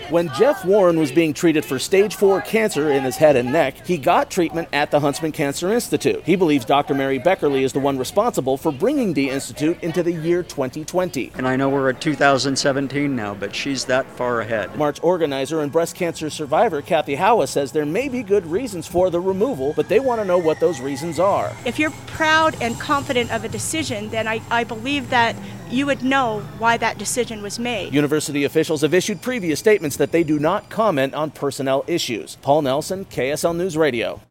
When Jeff Warren was being treated for stage 4 cancer in his head and neck, he got treatment at the Huntsman Cancer Institute. He believes Dr. Mary Beckerly is the one responsible for bringing the institute into the year 2020. And I know we're at 2017 now, but she's that far ahead. March organizer and breast cancer survivor Kathy Howa says there may be good reasons for the removal, but they want to know what those reasons are. If you're proud and confident of a decision, then I believe that you would know why that decision was made. University officials have issued previous statements that they do not comment on personnel issues. Paul Nelson, KSL News Radio.